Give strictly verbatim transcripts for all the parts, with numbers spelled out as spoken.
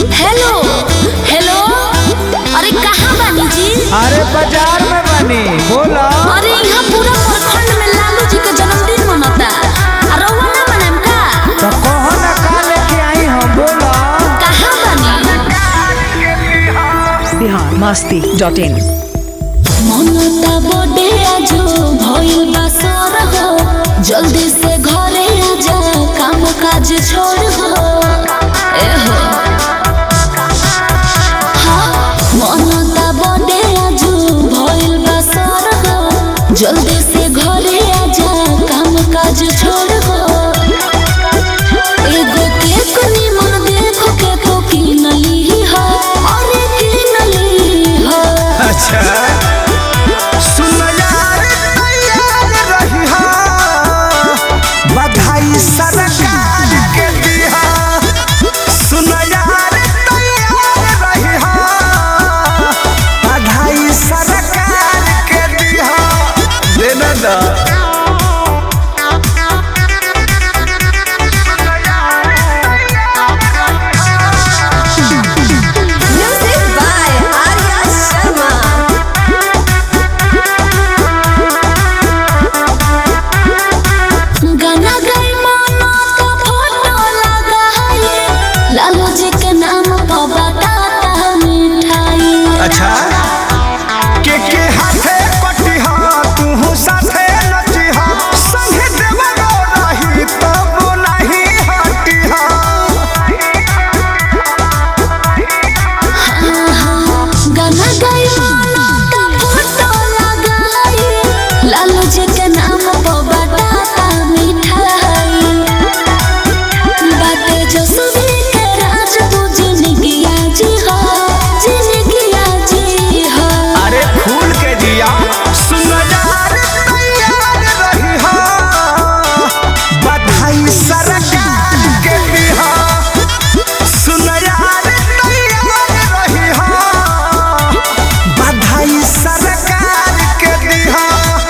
Hello hello, अरे कहाँ बानी जी? अरे बाजार में बानी, बोला। अरे यहाँ पूरा प्रखंड में लालू जी का जन्मदिन मनाता, रउआ ना मनाम का? तो कहो ना का लेके आई हम, बोला। कहाँ बानी? Bihar Masti dot in. Mamta birthday आजो भइल बा सर हो, जल्दी से घरे आजा, काम काज छोड़ हो। ए हो हाँ, ममता बर्थडे आजो भइल बा सर हो, जल्दी से घरे आजा, काम काज छोड़ हो। एगो केक निमन देखो के तो किनली हो, अरे किनली हो। अच्छा सरकार के दिहा, सुन यार तैयार रही हा, बधाई सरकार के दिहा, देना दा। अच्छा के के हाथे पटिहा, तू साथे नचिहा, संगे देवरो रही तब नहीं हटिहा। गाना गाई मानो का फोटो लगाई, लालू जी के नाम पर बताता मिठाई, बातें जो सुनी के राज तू जिंदगिया जी हो, जिंदगिया जी हो। अरे फूल के दिया, सुन यार तैयार रही हा, बधाई सरकार के दिहा, सुन यार तैयार रही हा, बधाई सरकार के दिहा।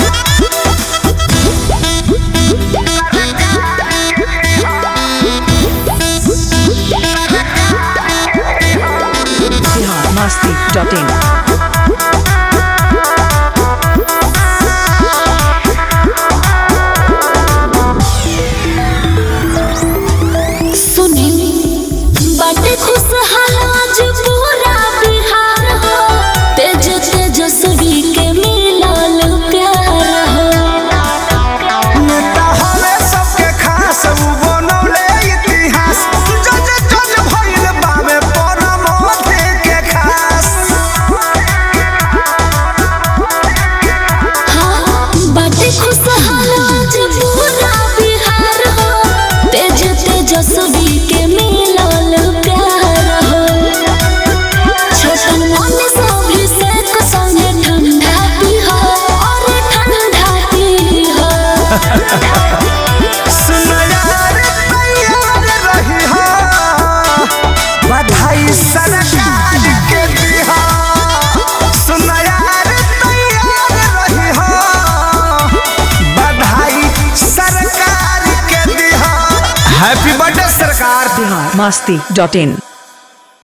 Bihar Masti dot in. सुनी बाटे खुशहाल आज पूरा बिहार हो, तेज तेजस्वी के मिलल प्यार हो। नेता हवे सबके खास, उ बनौले इतिहास, जज जज भइल बावे परमोधे के खास। हाँ बाटे खुशहाल आज पूरा बिहार हो, तेज तेजस्वी के मिलल प्यार हो। छोटन मन से अभिषेक संगे ठंडा पीहो, और ठंडा पीहो। सुन यार तैयार रही हा, बधाई सरकार के दिहा, सुन यार तैयार रही हा, बधाई सरकार के दिहा। हैप्पी बर्थडे सरकार। बिहार मस्ती डॉट इन।